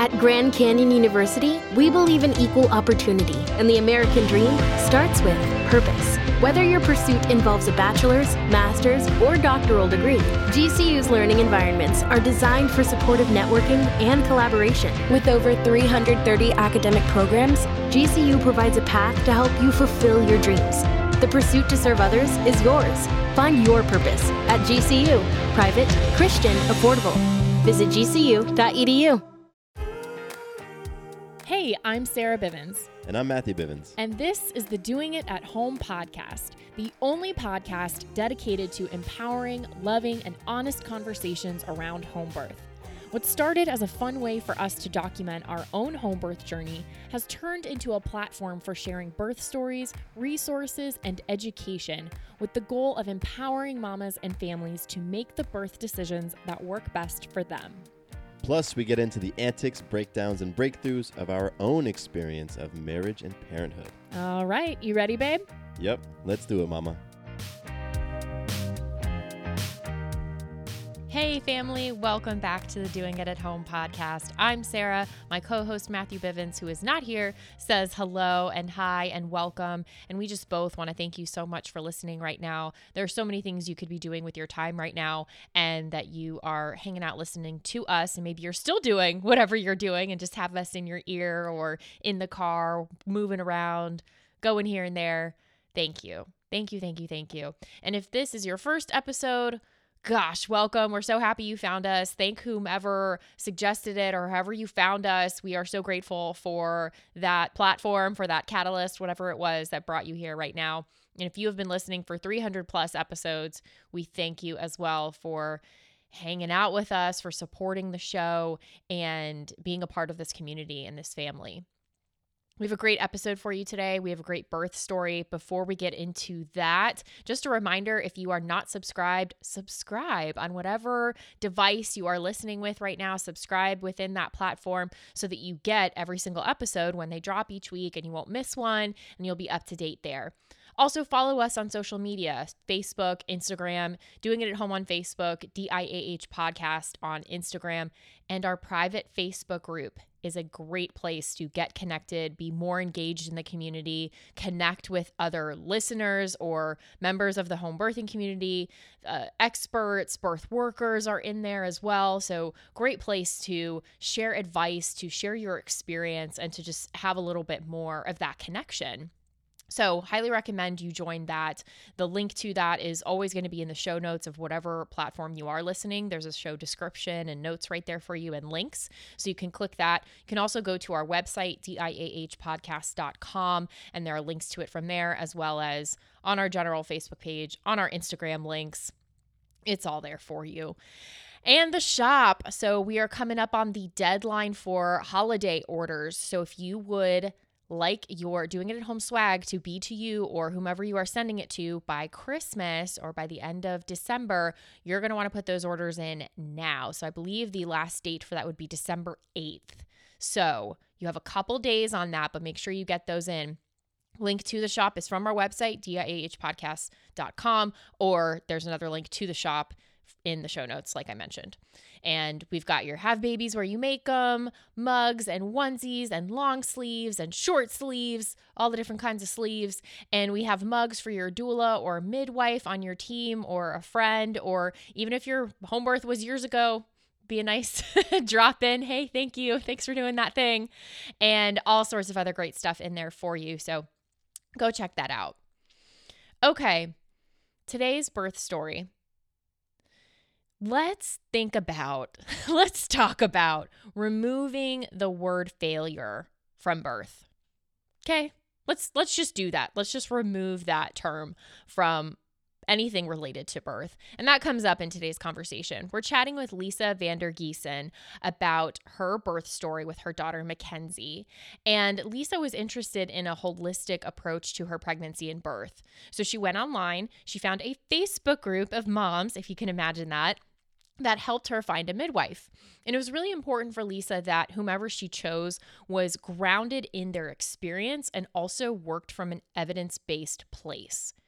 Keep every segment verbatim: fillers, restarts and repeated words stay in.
At Grand Canyon University, we believe in equal opportunity, and the American dream starts with purpose. Whether your pursuit involves a bachelor's, master's, or doctoral degree, G C U's learning environments are designed for supportive networking and collaboration. With over three hundred thirty academic programs, G C U provides a path to help you fulfill your dreams. The pursuit to serve others is yours. Find your purpose at G C U. Private, Christian, affordable. Visit G C U dot E D U. Hey, I'm Sarah Bivens. And I'm Matthew Bivens. And this is the Doing It at Home podcast, the only podcast dedicated to empowering, loving, and honest conversations around home birth. What started as a fun way for us to document our own home birth journey has turned into a platform for sharing birth stories, resources, and education with the goal of empowering mamas and families to make the birth decisions that work best for them. Plus, we get into the antics, breakdowns, and breakthroughs of our own experience of marriage and parenthood. All right, you ready, babe? Yep, let's do it, mama. Hey family, welcome back to the Doing It at Home podcast. I'm Sarah. My co-host Matthew Bivens, who is not here, says hello and hi and welcome. And we just both want to thank you so much for listening right now. There are so many things you could be doing with your time right now, and that you are hanging out listening to us, and maybe you're still doing whatever you're doing and just have us in your ear or in the car, moving around, going here and there. Thank you. Thank you, thank you, thank you. And if this is your first episode, gosh, welcome. We're so happy you found us. Thank whomever suggested it or however you found us. We are so grateful for that platform, for that catalyst, whatever it was that brought you here right now. And if you have been listening for three hundred plus episodes, we thank you as well for hanging out with us, for supporting the show, and being a part of this community and this family. We have a great episode for you today. We have a great birth story. Before we get into that, just a reminder, if you are not subscribed, subscribe on whatever device you are listening with right now. Subscribe within that platform so that you get every single episode when they drop each week, and you won't miss one, and you'll be up to date there. Also, follow us on social media, Facebook, Instagram, Doing It at Home on Facebook, D I A H Podcast on Instagram, and our private Facebook group is a great place to get connected, be more engaged in the community, connect with other listeners or members of the home birthing community. Uh, experts, birth workers are in there as well. So great place to share advice, to share your experience, and to just have a little bit more of that connection. So highly recommend you join that. The link to that is always going to be in the show notes of whatever platform you are listening. There's a show description and notes right there for you and links. So you can click that. You can also go to our website, D I A H podcast dot com, and there are links to it from there, as well as on our general Facebook page, on our Instagram links. It's all there for you. And the shop. So we are coming up on the deadline for holiday orders. So if you would like your Doing It at Home swag to be to you or whomever you are sending it to by Christmas or by the end of December, you're going to want to put those orders in now. So I believe the last date for that would be December eighth. So you have a couple days on that, but make sure you get those in. Link to the shop is from our website, D I A H podcast dot com, or there's another link to the shop in the show notes, like I mentioned. And we've got your Have Babies Where You Make Them, mugs and onesies and long sleeves and short sleeves, all the different kinds of sleeves. And we have mugs for your doula or midwife on your team or a friend, or even if your home birth was years ago, be a nice drop in. Hey, thank you. Thanks for doing that thing. And all sorts of other great stuff in there for you. So go check that out. Okay, today's birth story. Let's think about, let's talk about removing the word failure from birth. Okay, let's let's just do that. Let's just remove that term from anything related to birth. And that comes up in today's conversation. We're chatting with Lisa Vander Giesen about her birth story with her daughter, Mackenzie. And Lisa was interested in a holistic approach to her pregnancy and birth. So she went online, she found a Facebook group of moms, if you can imagine that, that helped her find a midwife. And it was really important for Lisa that whomever she chose was grounded in their experience and also worked from an evidence-based place.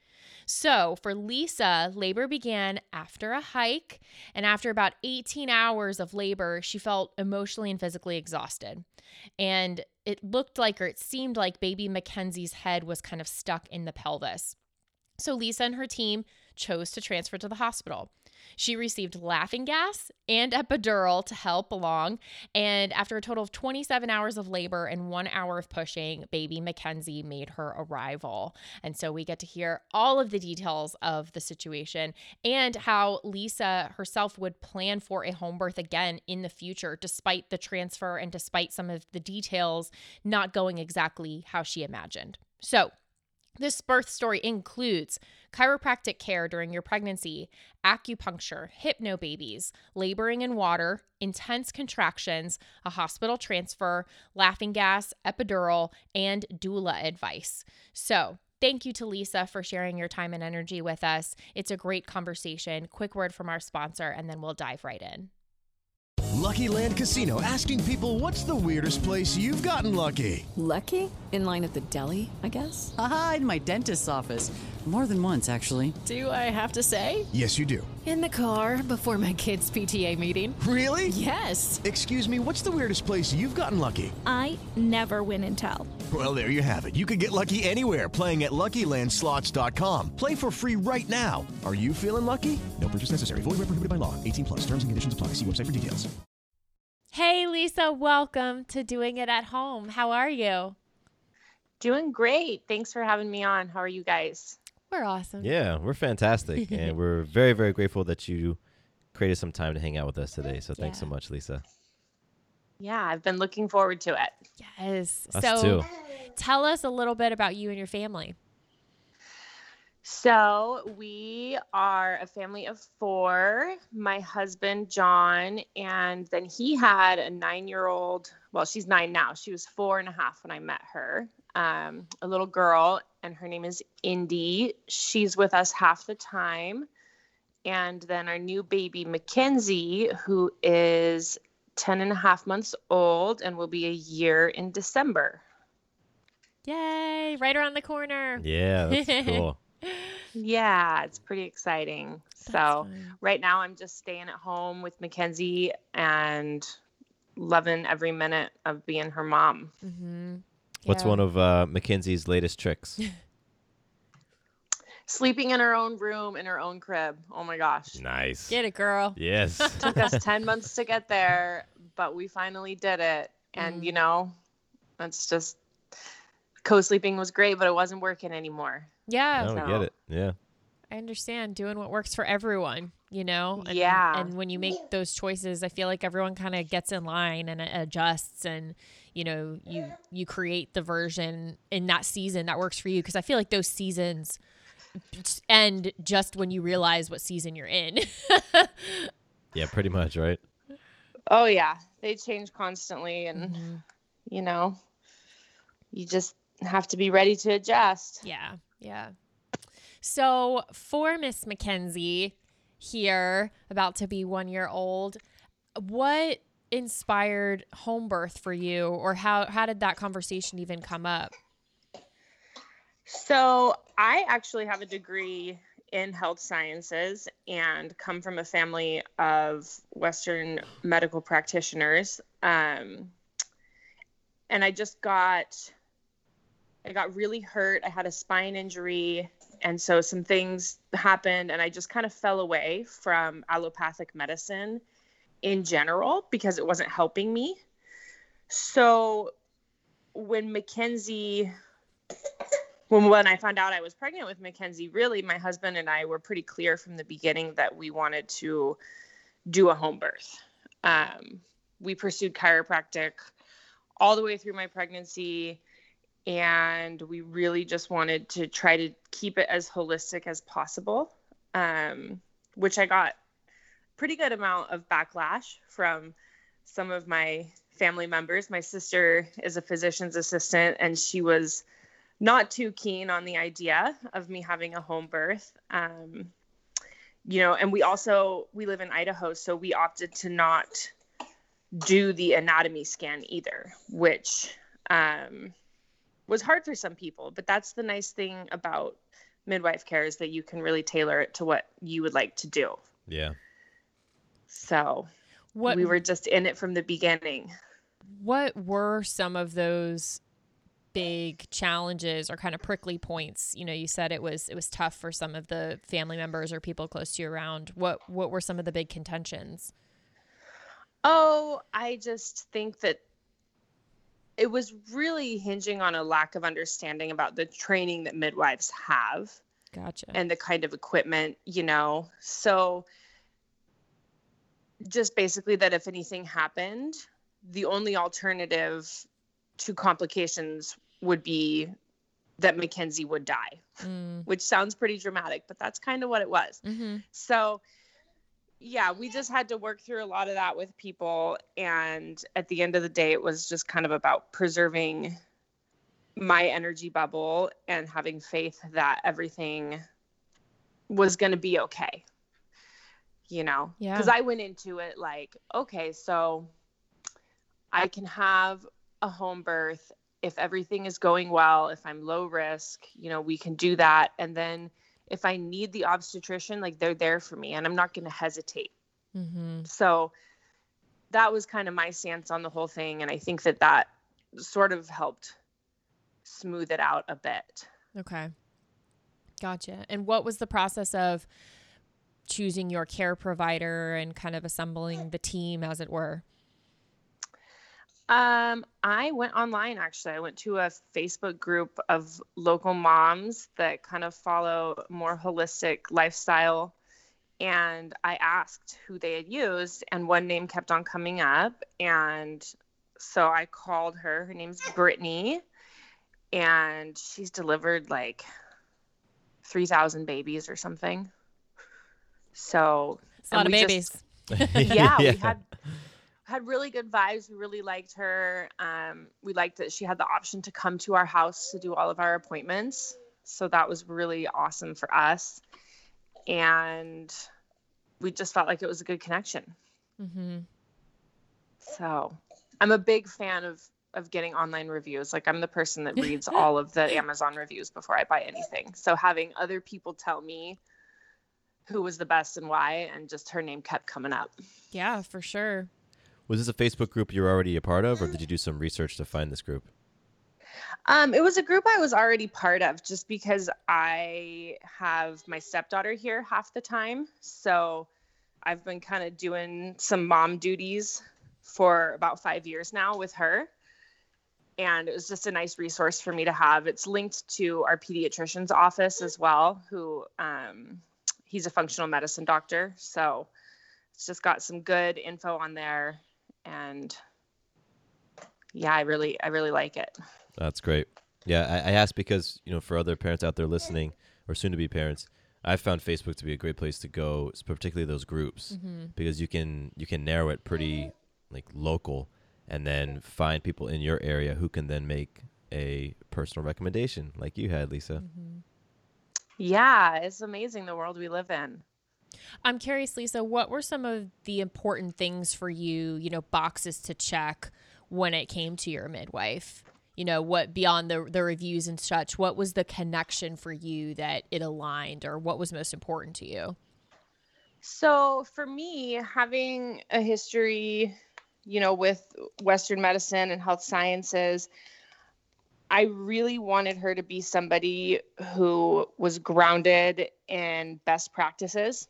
So for Lisa, labor began after a hike, and after about eighteen hours of labor, she felt emotionally and physically exhausted. And it looked like, or it seemed like, baby Mackenzie's head was kind of stuck in the pelvis. So Lisa and her team chose to transfer to the hospital. She received laughing gas and epidural to help along. And after a total of twenty-seven hours of labor and one hour of pushing, baby Mackenzie made her arrival. And so we get to hear all of the details of the situation and how Lisa herself would plan for a home birth again in the future, despite the transfer and despite some of the details not going exactly how she imagined. So this birth story includes chiropractic care during your pregnancy, acupuncture, hypnobabies, laboring in water, intense contractions, a hospital transfer, laughing gas, epidural, and doula advice. So thank you to Lisa for sharing your time and energy with us. It's a great conversation. Quick word from our sponsor, and then we'll dive right in. Lucky Land Casino, asking people, what's the weirdest place you've gotten lucky? Lucky? In line at the deli, I guess? Aha, in my dentist's office. More than once, actually. Do I have to say? Yes, you do. In the car before my kids' P T A meeting. Really? Yes. Excuse me, what's the weirdest place you've gotten lucky? I never win and tell. Well, there you have it. You can get lucky anywhere, playing at Lucky Land Slots dot com. Play for free right now. Are you feeling lucky? No purchase necessary. Void where prohibited by law. eighteen plus. Terms and conditions apply. See website for details. Hey, Lisa, welcome to Doing It at Home. How are you? Doing great. Thanks for having me on. How are you guys? We're awesome. Yeah, we're fantastic. And we're very, very grateful that you created some time to hang out with us today. So thanks Yeah. so much, Lisa. Yeah, I've been looking forward to it. Yes. Us so too. tell us a little bit about you and your family. So we are a family of four, my husband, John, and then he had a nine-year-old, well, she's nine now. She was four and a half when I met her, um, a little girl, and her name is Indy. She's with us half the time. And then our new baby, Mackenzie, who is ten and a half months old and will be a year in December. Yay, right around the corner. Yeah, that's cool. Yeah, it's pretty exciting. So fun. right now I'm just staying at home with Mackenzie and loving every minute of being her mom. Mm-hmm. What's one of uh, Mackenzie's latest tricks? Sleeping in her own room, in her own crib. Oh my gosh. Nice. Get it, girl. Yes. Took us ten months to get there, but we finally did it. And, Mm. you know, that's just, co-sleeping was great, but it wasn't working anymore. Yeah. No, we so- get it. Yeah. I understand doing what works for everyone, you know? And, Yeah. And when you make those choices, I feel like everyone kind of gets in line and adjusts and, you know, you, you create the version in that season that works for you. Cause I feel like those seasons end just when you realize what season you're in. Yeah, pretty much, right? Oh yeah. They change constantly and, Mm-hmm. you know, you just have to be ready to adjust. Yeah. Yeah. So for Miss Mackenzie here, about to be one year old, what inspired home birth for you, or how, how did that conversation even come up? So I actually have a degree in health sciences and come from a family of Western medical practitioners. Um, and I just got, I got really hurt. I had a spine injury. And so some things happened and I just kind of fell away from allopathic medicine in general because it wasn't helping me. So when Mackenzie, when, when I found out I was pregnant with Mackenzie, really my husband and I were pretty clear from the beginning that we wanted to do a home birth. Um, we pursued chiropractic all the way through my pregnancy. And we really just wanted to try to keep it as holistic as possible, um, which I got pretty good amount of backlash from some of my family members. My sister is a physician's assistant, and she was not too keen on the idea of me having a home birth. Um, you know, and we also, we live in Idaho, so we opted to not do the anatomy scan either, which... Um, was hard for some people, but that's the nice thing about midwife care is that you can really tailor it to what you would like to do. Yeah. So what we were just in it from the beginning. What were some of those big challenges or kind of prickly points? You know, you said it was it was tough for some of the family members or people close to you around. What what were some of the big contentions? Oh, I just think that it was really hinging on a lack of understanding about the training that midwives have. Gotcha. And the kind of equipment, you know. So just basically that if anything happened, the only alternative to complications would be that Mackenzie would die, mm. which sounds pretty dramatic, but that's kind of what it was. Mm-hmm. So yeah, we just had to work through a lot of that with people. And at the end of the day, it was just kind of about preserving my energy bubble and having faith that everything was going to be okay. You know, yeah. Because I went into it like, okay, so I can have a home birth if everything is going well, if I'm low risk, you know, we can do that. And then if I need the obstetrician, like they're there for me and I'm not going to hesitate. Mm-hmm. So that was kind of my stance on the whole thing. And I think that that sort of helped smooth it out a bit. Okay. Gotcha. And what was the process of choosing your care provider and kind of assembling the team, as it were? Um, I went online, actually. I went to a Facebook group of local moms that kind of follow more holistic lifestyle. And I asked who they had used, and one name kept on coming up. And so I called her. Her name's Brittany, and she's delivered like three thousand babies or something. So it's a lot of babies. Just, yeah, yeah, we had had really good vibes. We really liked her. Um, we liked that she had the option to come to our house to do all of our appointments. So that was really awesome for us. And we just felt like it was a good connection. Mm-hmm. So I'm a big fan of, of getting online reviews. Like I'm the person that reads all of the Amazon reviews before I buy anything. So having other people tell me who was the best and why, and just her name kept coming up. Yeah, for sure. Was this a Facebook group you were already a part of, or did you do some research to find this group? Um, it was a group I was already part of just because I have my stepdaughter here half the time. So I've been kind of doing some mom duties for about five years now with her. And it was just a nice resource for me to have. It's linked to our pediatrician's office as well, who um, he's a functional medicine doctor. So it's just got some good info on there. And yeah, I really, I really like it. That's great. Yeah, I, I asked because, you know, for other parents out there listening or soon to be parents, I found Facebook to be a great place to go, particularly those groups, mm-hmm. because you can you can narrow it pretty like local and then find people in your area who can then make a personal recommendation like you had, Lisa. Mm-hmm. Yeah, it's amazing the world we live in. I'm curious, Lisa, what were some of the important things for you, you know, boxes to check when it came to your midwife? You know, what beyond the the reviews and such, what was the connection for you that it aligned, or what was most important to you? So for me, having a history, you know, with Western medicine and health sciences, I really wanted her to be somebody who was grounded in best practices.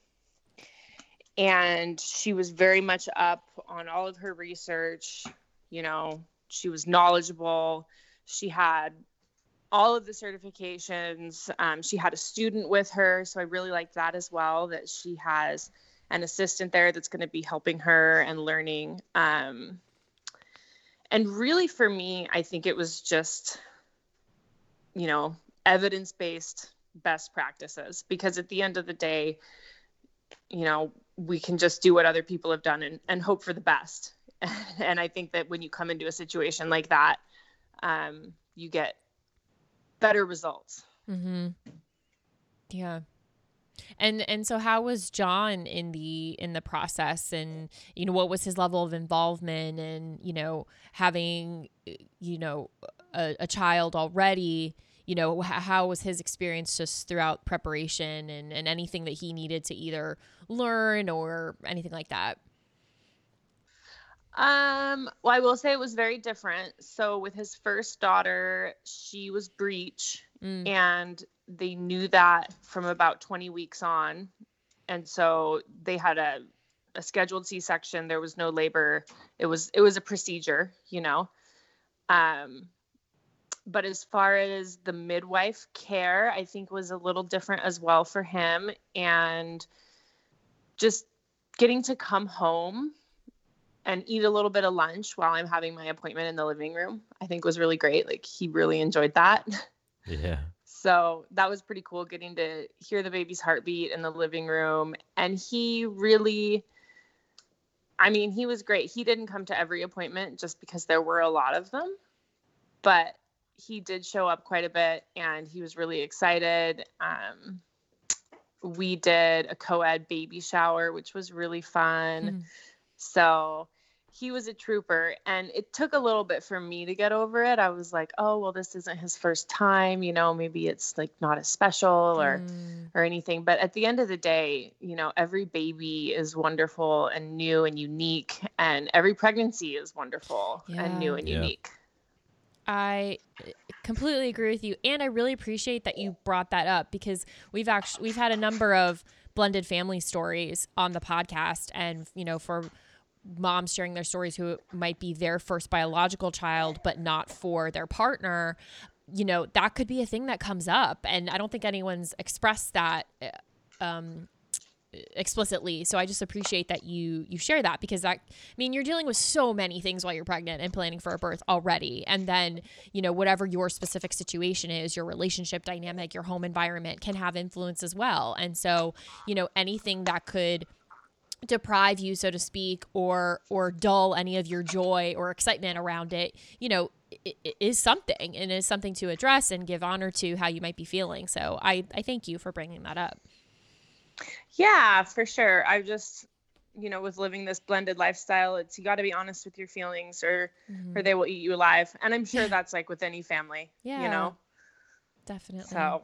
And she was very much up on all of her research. You know, she was knowledgeable. She had all of the certifications. Um, she had a student with her. So I really liked that as well, that she has an assistant there that's going to be helping her and learning. Um, and really for me, I think it was just, you know, evidence-based best practices, because at the end of the day, you know, we can just do what other people have done and, and hope for the best. And I think that when you come into a situation like that, um, you get better results. Mm-hmm. Yeah. And, and so how was John in the, in the process, and, you know, what was his level of involvement, and, you know, having, you know, a, a child already, you know, h- how was his experience just throughout preparation and, and anything that he needed to either learn or anything like that? Um, well, I will say it was very different. So with his first daughter, she was breech, Mm. and they knew that from about twenty weeks on. And so they had a, a scheduled C-section. There was no labor. It was, it was a procedure, you know? Um, but as far as the midwife care, I think was a little different as well for him. And just getting to come home and eat a little bit of lunch while I'm having my appointment in the living room, I think was really great. Like, he really enjoyed that. Yeah. So that was pretty cool, getting to hear the baby's heartbeat in the living room. And he really, I mean, he was great. He didn't come to every appointment just because there were a lot of them, but he did show up quite a bit, and he was really excited. Um, we did a co-ed baby shower, which was really fun. Mm. So he was a trooper, and it took a little bit for me to get over it. I was like, oh, well, this isn't his first time, you know, maybe it's like not as special or, Mm. or anything. But at the end of the day, you know, every baby is wonderful and new and unique, and every pregnancy is wonderful and new Yeah. and Yeah. unique. I completely agree with you, and I really appreciate that you brought that up, because we've actually we've had a number of blended family stories on the podcast, and you know, for moms sharing their stories who might be their first biological child but not for their partner, you know, that could be a thing that comes up, and I don't think anyone's expressed that um explicitly. So I just appreciate that you you share that, because that, I mean, you're dealing with so many things while you're pregnant and planning for a birth already, and then, you know, whatever your specific situation is, your relationship dynamic, your home environment can have influence as well. And so, you know, anything that could deprive you, so to speak, or or dull any of your joy or excitement around it, you know, it, it is something, and is something to address and give honor to how you might be feeling. So I I thank you for bringing that up. Yeah, for sure. I just, you know, with living this blended lifestyle, it's, you got to be honest with your feelings, or, Mm-hmm. or they will eat you alive. And I'm sure that's like with any family, Yeah, you know? definitely. So,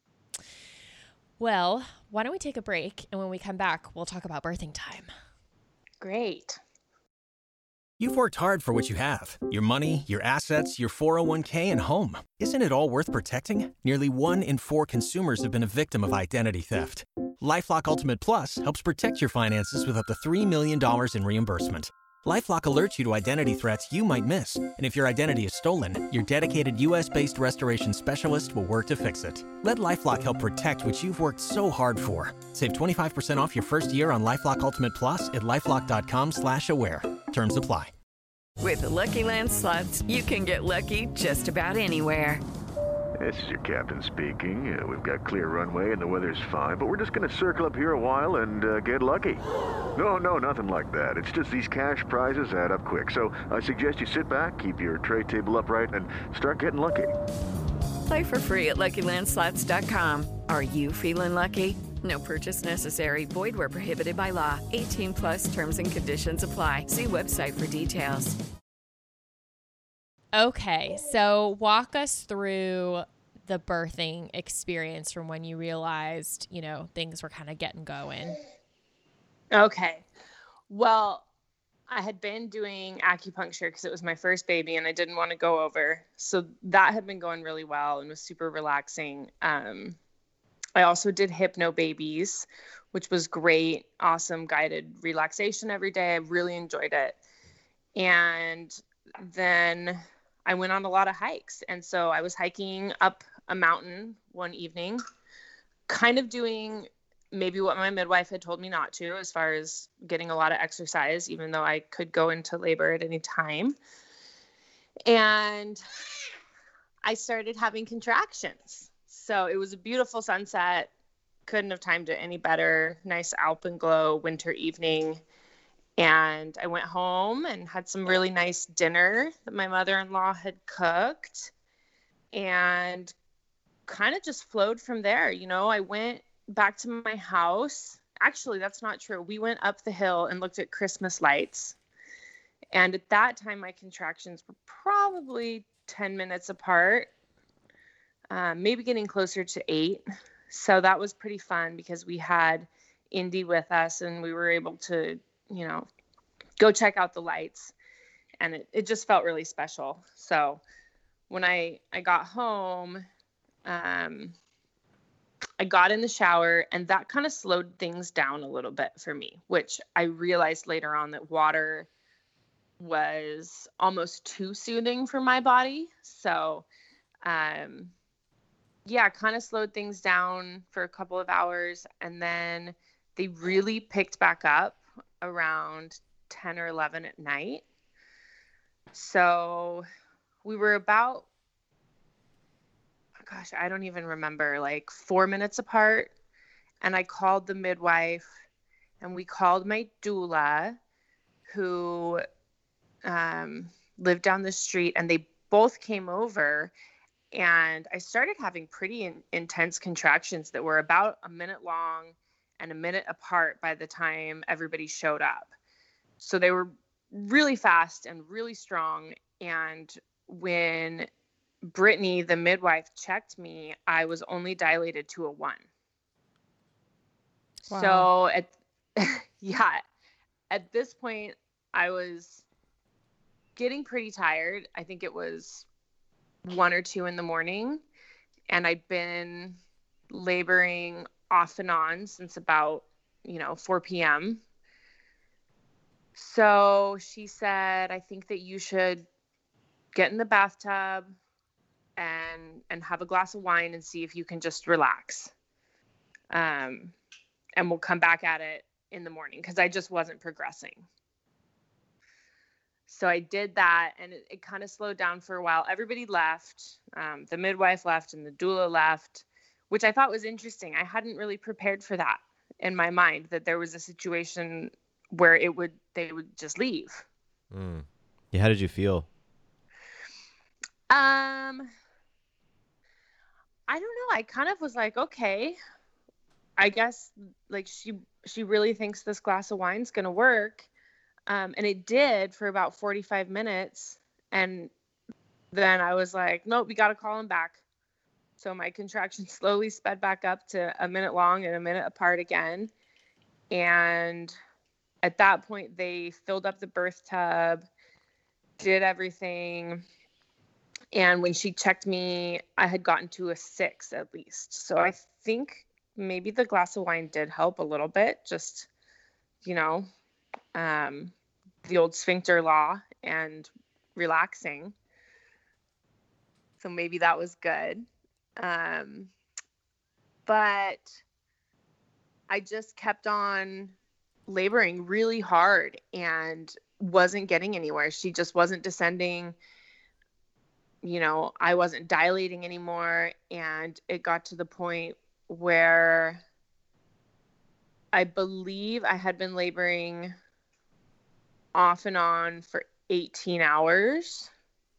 Well, why don't we take a break, and when we come back, we'll talk about birthing time. great. You've worked hard for what you have. Your money, your assets, your four oh one k, and home. Isn't it all worth protecting? Nearly one in four consumers have been a victim of identity theft. LifeLock Ultimate Plus helps protect your finances with up to three million dollars in reimbursement. LifeLock alerts you to identity threats you might miss. And if your identity is stolen, your dedicated U S-based restoration specialist will work to fix it. Let LifeLock help protect what you've worked so hard for. Save twenty-five percent off your first year on LifeLock Ultimate Plus at LifeLock.com slash aware. Terms apply. With the Lucky Land Slots, you can get lucky just about anywhere. This is your captain speaking. Uh, we've got clear runway and the weather's fine, but we're just going to circle up here a while and uh, get lucky. No, no, nothing like that. It's just these cash prizes add up quick. So I suggest you sit back, keep your tray table upright, and start getting lucky. Play for free at Lucky Land Slots dot com. Are you feeling lucky? No purchase necessary. Void where prohibited by law. eighteen plus terms and conditions apply. See website for details. Okay, so walk us through the birthing experience from when you realized, you know, things were kind of getting going. Okay. Well, I had been doing acupuncture because it was my first baby and I didn't want to go over. So that had been going really well and was super relaxing. Um, I also did Hypno Babies, which was great. Awesome guided relaxation every day. I really enjoyed it. And then I went on a lot of hikes. And so I was hiking up a mountain one evening, kind of doing maybe what my midwife had told me not to, as far as getting a lot of exercise, even though I could go into labor at any time. And I started having contractions. So it was a beautiful sunset. Couldn't have timed it any better. Nice alpenglow winter evening. And I went home and had some really nice dinner that my mother-in-law had cooked, and kind of just flowed from there. You know, I went back to my house. Actually, that's not true. We went up the hill and looked at Christmas lights. And at that time, my contractions were probably ten minutes apart. um, maybe getting closer to eight. So that was pretty fun because we had Indy with us and we were able to, you know, go check out the lights, and it, it just felt really special. So when I, I got home, um, I got in the shower, and that kind of slowed things down a little bit for me, which I realized later on that water was almost too soothing for my body. So, um, yeah, kind of slowed things down for a couple of hours. And then they really picked back up around ten or eleven at night. So we were about, gosh, I don't even remember, like four minutes apart. And I called the midwife, and we called my doula, who um, lived down the street, and they both came over. And I started having pretty in, intense contractions that were about a minute long and a minute apart by the time everybody showed up. So they were really fast and really strong. And when Brittany, the midwife, checked me, I was only dilated to a one. Wow. So at, yeah, at this point, I was getting pretty tired. I think it was one or two in the morning, and I'd been laboring off and on since about, you know, four p.m. So she said, I think that you should get in the bathtub and and have a glass of wine and see if you can just relax. Um, and we'll come back at it in the morning, because I just wasn't progressing. So I did that, and it, it kind of slowed down for a while. Everybody left. Um, the midwife left and the doula left, which I thought was interesting. I hadn't really prepared for that in my mind, that there was a situation where it would they would just leave. Mm. Yeah, how did you feel? Um, I don't know. I kind of was like, okay, I guess like she she really thinks this glass of wine's gonna work. Um, and it did for about forty-five minutes. And then I was like, nope, we got to call him back. So my contractions slowly sped back up to a minute long and a minute apart again. And at that point, they filled up the birth tub, did everything. And when she checked me, I had gotten to a six at least. So I think maybe the glass of wine did help a little bit, just, you know, um, the old sphincter law and relaxing. So maybe that was good. Um, but I just kept on laboring really hard and wasn't getting anywhere. She just wasn't descending. You know, I wasn't dilating anymore. And it got to the point where I believe I had been laboring off and on for eighteen hours.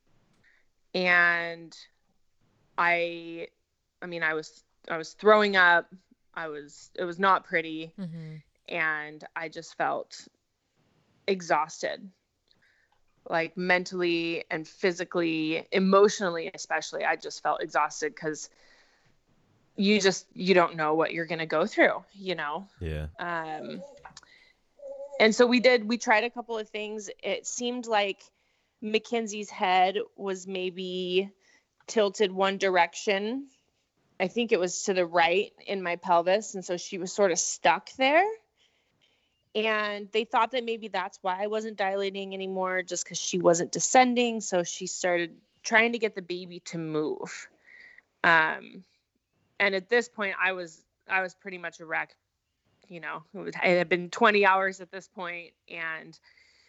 And I, I mean, I was, I was throwing up. I was, it was not pretty. Mm-hmm. And I just felt exhausted, like mentally and physically, emotionally, especially. I just felt exhausted because you just, you don't know what you're going to go through, you know? Yeah. Um, and so we did, we tried a couple of things. It seemed like Mackenzie's head was maybe tilted one direction. I think it was to the right in my pelvis. And so she was sort of stuck there. And they thought that maybe that's why I wasn't dilating anymore, just because she wasn't descending. So she started trying to get the baby to move. Um, and at this point, I was I was pretty much a wreck. You know, it, was, it had been twenty hours at this point, and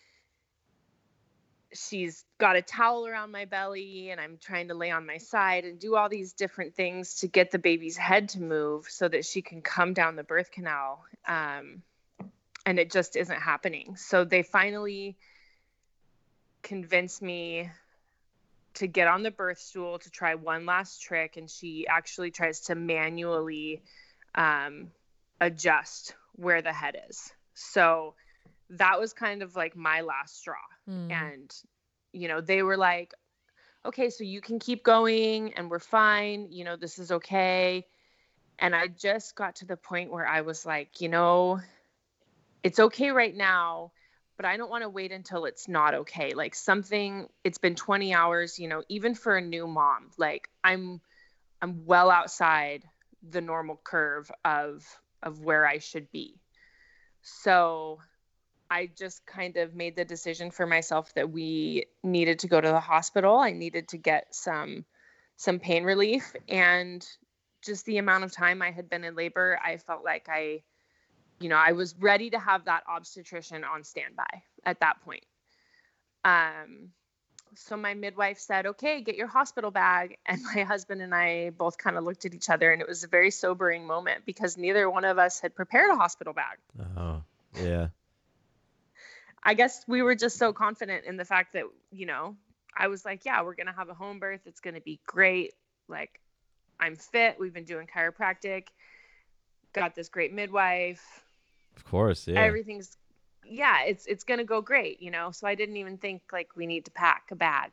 she's got a towel around my belly, and I'm trying to lay on my side and do all these different things to get the baby's head to move so that she can come down the birth canal. Um, and it just isn't happening. So they finally convinced me to get on the birth stool to try one last trick. And she actually tries to manually um, adjust where the head is. So that was kind of like my last straw. Mm. And, you know, they were like, okay, so you can keep going and we're fine. You know, this is okay. And I just got to the point where I was like, you know, it's okay right now, but I don't want to wait until it's not okay. Like something, it's been twenty hours, you know, even for a new mom, like I'm, I'm well outside the normal curve of, of where I should be. So I just kind of made the decision for myself that we needed to go to the hospital. I needed to get some, some pain relief, and just the amount of time I had been in labor, I felt like I, you know, I was ready to have that obstetrician on standby at that point. Um, so my midwife said, okay, get your hospital bag. And my husband and I both kind of looked at each other, and it was a very sobering moment because neither one of us had prepared a hospital bag. Oh, yeah. I guess we were just so confident in the fact that, you know, I was like, yeah, we're going to have a home birth. It's going to be great. Like, I'm fit. We've been doing chiropractic. Got this great midwife. Of course, yeah. Everything's, yeah, it's it's going to go great, you know? So I didn't even think, like, we need to pack a bag.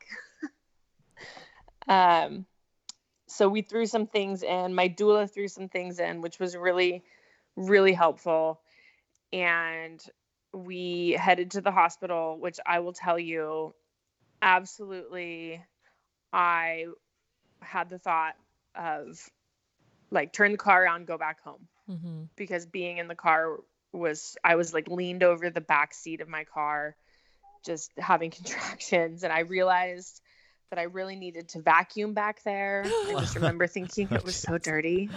um, so we threw some things in. My doula threw some things in, which was really, really helpful. And we headed to the hospital, which I will tell you, absolutely, I had the thought of, like, turn the car around, go back home. Mm-hmm. Because being in the car was, I was like leaned over the back seat of my car, just having contractions. And I realized that I really needed to vacuum back there. I just remember thinking it was so dirty.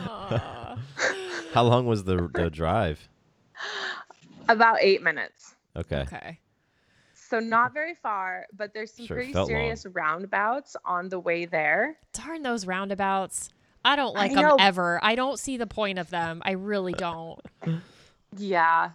How long was the the drive? About eight minutes. Okay. Okay. So not very far, but there's some Sure pretty felt serious long. roundabouts on the way there. Darn those roundabouts. I don't like I them know. ever. I don't see the point of them. I really don't. Yeah.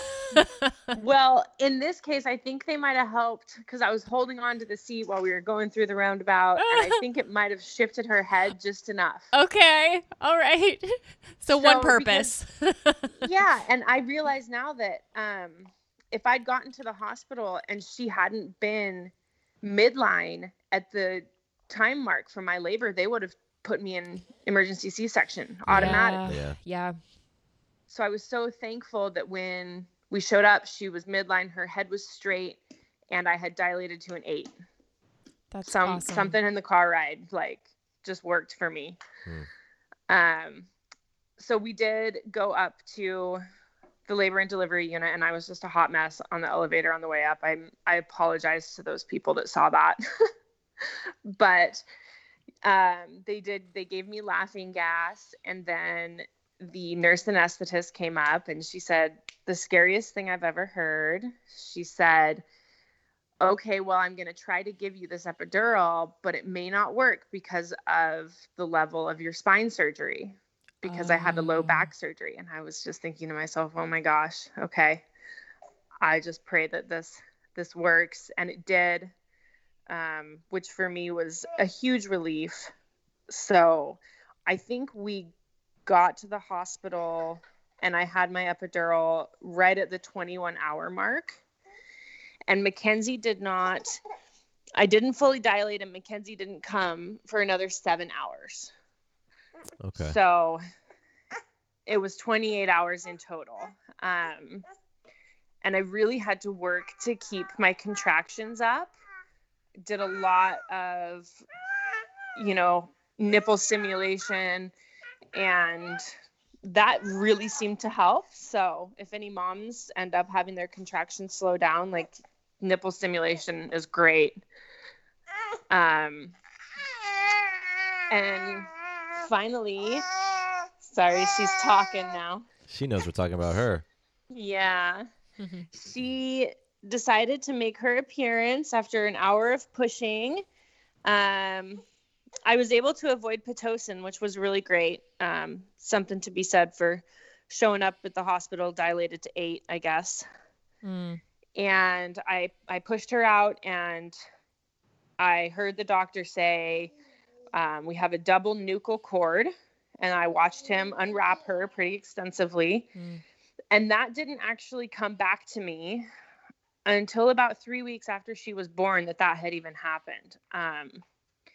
Well, in this case, I think they might have helped because I was holding on to the seat while we were going through the roundabout, and I think it might have shifted her head just enough. Okay. All right. So, So, one purpose. Yeah, and I realize now that um, if I'd gotten to the hospital and she hadn't been midline at the time mark for my labor, they would have put me in emergency C-section automatically. Yeah. Yeah. So I was so thankful that when we showed up, she was midline, her head was straight, and I had dilated to an eight. That's Some awesome. Something in the car ride, like, just worked for me. Hmm. Um, so we did go up to the labor and delivery unit, and I was just a hot mess on the elevator on the way up. I I apologize to those people that saw that. But um, they did, they gave me laughing gas, and then the nurse anesthetist came up and she said, the scariest thing I've ever heard. She said, okay, well, I'm going to try to give you this epidural, but it may not work because of the level of your spine surgery, because I had a low back surgery. And I was just thinking to myself, oh my gosh, okay. I just pray that this, this works. And it did, um, which for me was a huge relief. So I think we got to the hospital and I had my epidural right at the twenty-one hour mark. And Mackenzie did not, I didn't fully dilate, and Mackenzie didn't come for another seven hours. Okay. So it was twenty-eight hours in total. Um, and I really had to work to keep my contractions up. Did a lot of, you know, nipple stimulation, and that really seemed to help. So if any moms end up having their contractions slow down, like, nipple stimulation is great. Um, and finally, sorry, she's talking now. She knows we're talking about her. Yeah. She decided to make her appearance after an hour of pushing. Um, I was able to avoid Pitocin, which was really great. Um, something to be said for showing up at the hospital dilated to eight, I guess. Mm. And I, I pushed her out, and I heard the doctor say, um, we have a double nuchal cord, and I watched him unwrap her pretty extensively. Mm. And that didn't actually come back to me until about three weeks after she was born, that that had even happened. Um,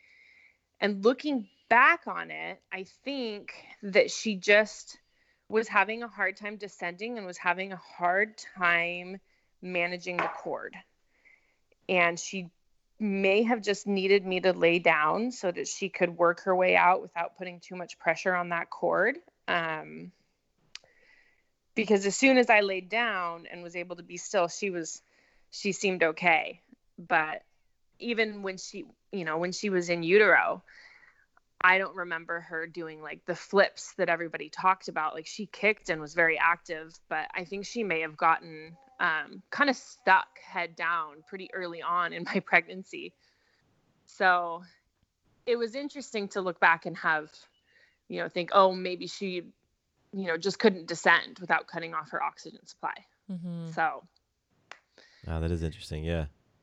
And looking back on it, I think that she just was having a hard time descending and was having a hard time managing the cord. And she may have just needed me to lay down so that she could work her way out without putting too much pressure on that cord. Um, because as soon as I laid down and was able to be still, she was, she seemed okay. But even when she, you know, when she was in utero, I don't remember her doing like the flips that everybody talked about. Like she kicked and was very active, but I think she may have gotten um, kind of stuck head down pretty early on in my pregnancy. So it was interesting to look back and have, you know, think, oh, maybe she, you know, just couldn't descend without cutting off her oxygen supply. Mm-hmm. So. Oh, that is interesting. Yeah.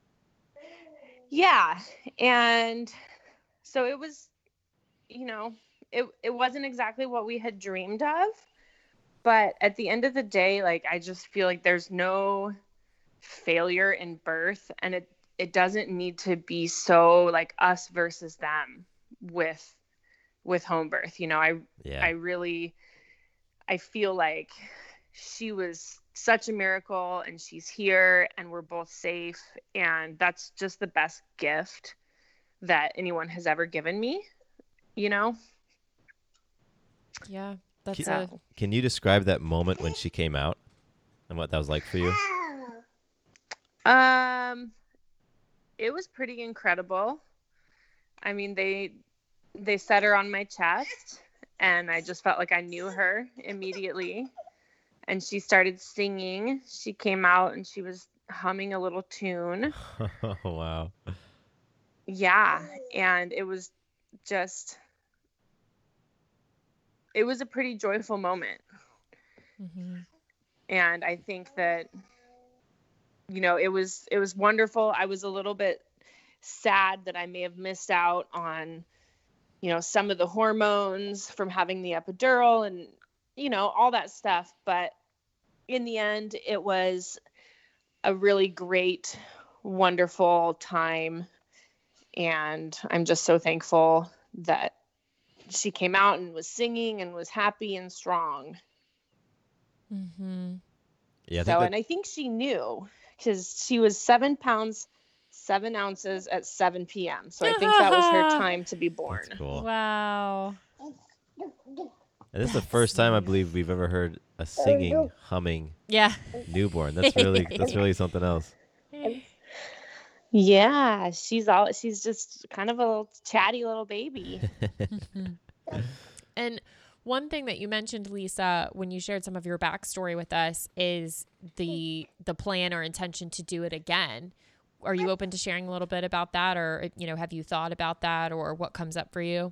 Yeah. And so it was, you know, it, it wasn't exactly what we had dreamed of, but at the end of the day, like, I just feel like there's no failure in birth, and it, it doesn't need to be so like us versus them with, with home birth. You know, I, yeah. I really, I feel like she was such a miracle and she's here and we're both safe. And that's just the best gift that anyone has ever given me, you know? Yeah. That's can, a... can you describe that moment when she came out and what that was like for you? Um, it was pretty incredible. I mean, they, they set her on my chest and I just felt like I knew her immediately. And she started singing. She came out and she was humming a little tune. Oh, wow. Yeah. And it was just, it was a pretty joyful moment. Mm-hmm. And I think that, you know, it was, it was wonderful. I was a little bit sad that I may have missed out on, you know, some of the hormones from having the epidural and, you know, all that stuff. But in the end, it was a really great, wonderful time. And I'm just so thankful that she came out and was singing and was happy and strong. Mm-hmm. Yeah. I so, think that... and I think she knew because she was seven pounds, seven ounces at seven p.m. So I think that was her time to be born. That's cool. Wow. And this is the first time I believe we've ever heard a singing, humming yeah. newborn. That's really that's really something else. Yeah, she's all she's just kind of a little chatty little baby. And one thing that you mentioned, Lisa, when you shared some of your backstory with us is the the plan or intention to do it again. Are you open to sharing a little bit about that, or, you know, have you thought about that, or what comes up for you?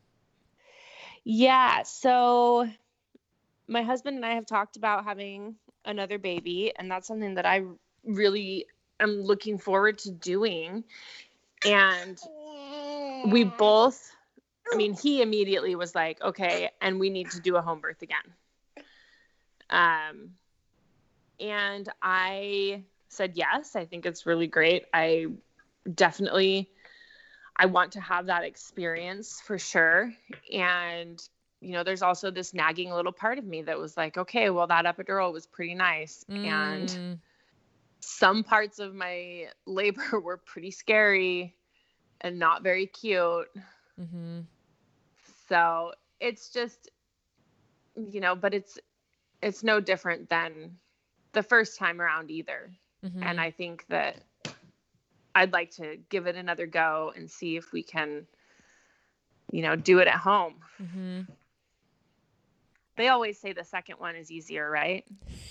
Yeah. So my husband and I have talked about having another baby, and that's something that I really am looking forward to doing. And we both, I mean, he immediately was like, okay, and we need to do a home birth again. Um, and I said, yes, I think it's really great. I definitely, I want to have that experience for sure. And, you know, there's also this nagging little part of me that was like, okay, well, that epidural was pretty nice. Mm. And some parts of my labor were pretty scary and not very cute. Mm-hmm. So it's just, you know, but it's, it's no different than the first time around either. Mm-hmm. And I think that I'd like to give it another go and see if we can, you know, do it at home. Mm-hmm. They always say the second one is easier, right?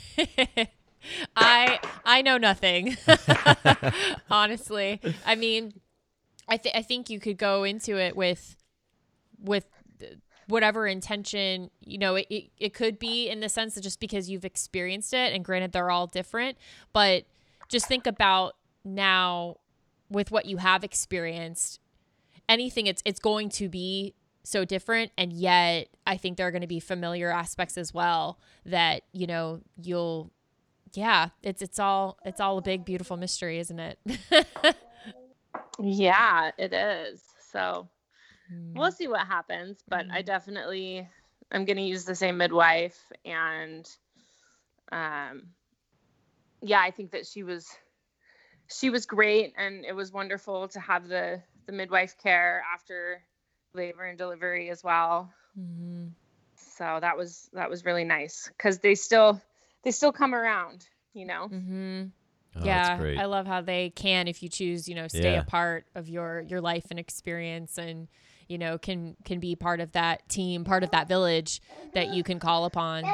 I I know nothing. Honestly. I mean, I th- I think you could go into it with with whatever intention, you know, it, it, it could be in the sense that just because you've experienced it, and granted they're all different, but just think about now with what you have experienced, anything it's it's going to be so different, and yet I think there are going to be familiar aspects as well that, you know, you'll yeah, it's it's all it's all a big beautiful mystery, isn't it? Yeah, it is. So mm. we'll see what happens. But mm. I definitely, I'm going to use the same midwife. And, um, yeah, I think that she was, she was great. And it was wonderful to have the, the midwife care after labor and delivery as well. Mm-hmm. So that was, that was really nice, because they still, they still come around, you know? Mm-hmm. Oh, yeah. I love how they can, if you choose, you know, stay yeah. a part of your, your life and experience, and, you know, can, can be part of that team, part of that village that you can call upon.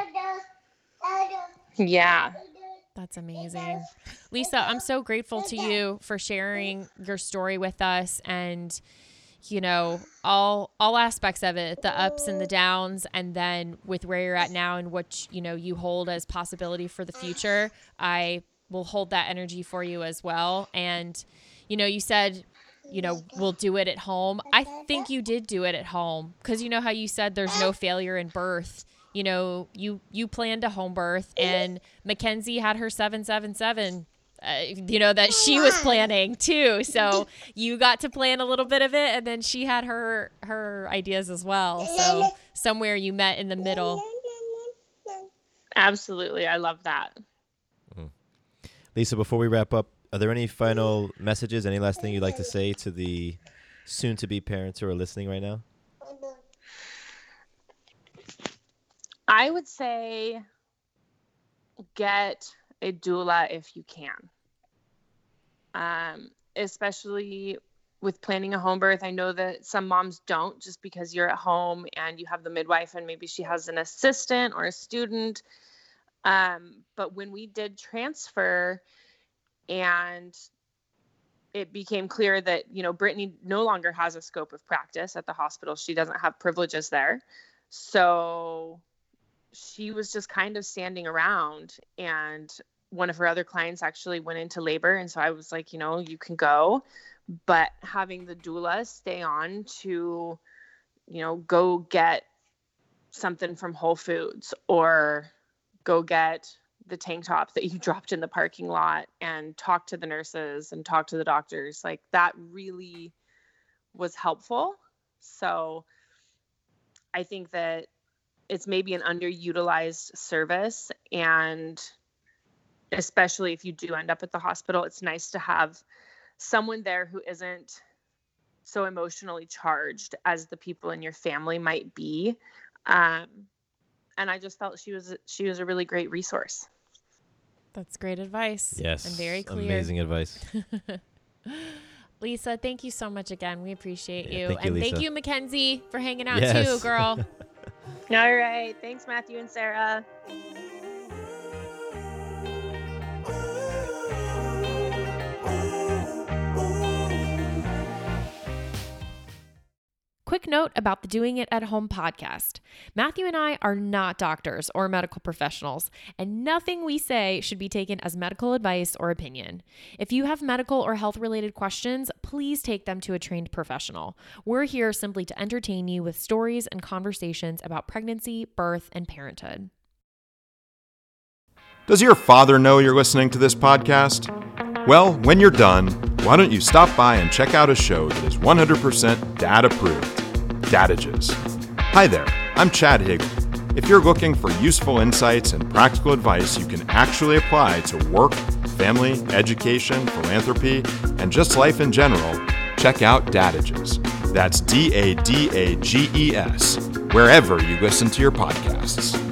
Yeah. That's amazing. Lisa, I'm so grateful to you for sharing your story with us, and, you know, all, all aspects of it, the ups and the downs, and then with where you're at now and what, you know, you hold as possibility for the future. I will hold that energy for you as well. And, you know, you said, you know, we'll do it at home. I think you did do it at home, because you know how you said there's no failure in birth. You know, you, you planned a home birth, and Mackenzie had her seven seven seven, uh, you know, that she was planning too. So you got to plan a little bit of it, and then she had her, her ideas as well. So somewhere you met in the middle. Absolutely. I love that. Mm-hmm. Lisa, before we wrap up, are there any final messages, any last thing you'd like to say to the soon-to-be parents who are listening right now? I would say get a doula if you can. Um, especially with planning a home birth. I know that some moms don't, just because you're at home and you have the midwife and maybe she has an assistant or a student. Um, but when we did transfer and it became clear that, you know, Brittany no longer has a scope of practice at the hospital, she doesn't have privileges there. So she was just kind of standing around, and one of her other clients actually went into labor. And so I was like, you know, you can go, but having the doula stay on to, you know, go get something from Whole Foods, or go get the tank top that you dropped in the parking lot, and talk to the nurses and talk to the doctors. Like, that really was helpful. So I think that it's maybe an underutilized service, and especially if you do end up at the hospital, it's nice to have someone there who isn't so emotionally charged as the people in your family might be. Um, and I just felt she was, she was a really great resource. That's great advice. Yes. And very clear. Amazing advice. Lisa, thank you so much again. We appreciate yeah, you. Thank you, and Lisa. thank you, Mackenzie, for hanging out yes. too, girl. All right. Thanks, Matthew and Sarah. Quick note about the Doing It at Home podcast. Matthew and I are not doctors or medical professionals, and nothing we say should be taken as medical advice or opinion. If you have medical or health-related questions, please take them to a trained professional. We're here simply to entertain you with stories and conversations about pregnancy, birth, and parenthood. Does your father know you're listening to this podcast? Well, when you're done, why don't you stop by and check out a show that is one hundred percent dad-approved, Dadages. Hi there, I'm Chad Higley. If you're looking for useful insights and practical advice you can actually apply to work, family, education, philanthropy, and just life in general, check out Dadages. That's D A D A G E S, wherever you listen to your podcasts.